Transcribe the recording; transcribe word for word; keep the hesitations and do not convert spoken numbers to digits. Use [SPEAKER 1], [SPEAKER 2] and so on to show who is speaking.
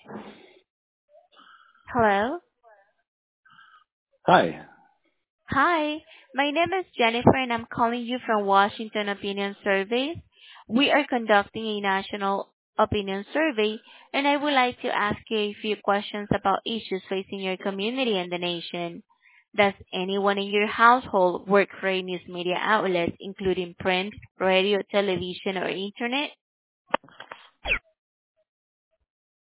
[SPEAKER 1] Hello.
[SPEAKER 2] Hi.
[SPEAKER 1] Hi. My name is Jennifer and I'm calling you from Washington Opinion Survey. We are conducting a national opinion survey and I would like to ask you a few questions about issues facing your community and the nation. Does anyone in your household work for a news media outlet, including print, radio, television, or internet?